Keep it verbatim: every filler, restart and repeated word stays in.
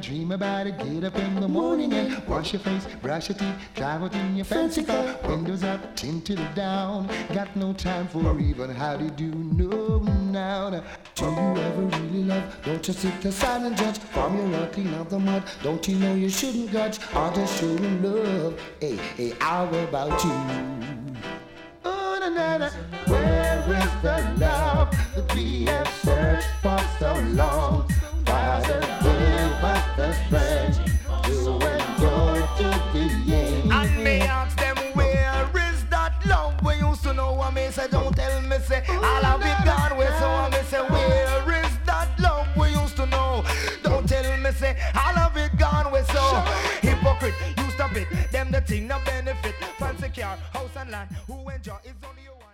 dream about it. Get up in the morning and wash your face, brush your teeth, drive out in your fancy car. Windows up, tinted down. Got no time for even how do you do, no now. Now, do you ever really love? Don't you sit aside and judge from your rug, clean out the mud. Don't you know you shouldn't grudge or just showing love? Hey, hey, how about you? Oh, na, na, na. Where is the love that we have searched for so long? Father, give us the strength to endure to the end. And me ask them, where is that love? We used to know what me say, don't tell me say, all of it gone where so I me say, where is that love? We used to know, don't tell me say, all of it gone where so. Hypocrite, you stop it, them the thing no benefit. Fancy car, house and land, who enjoy is only you one.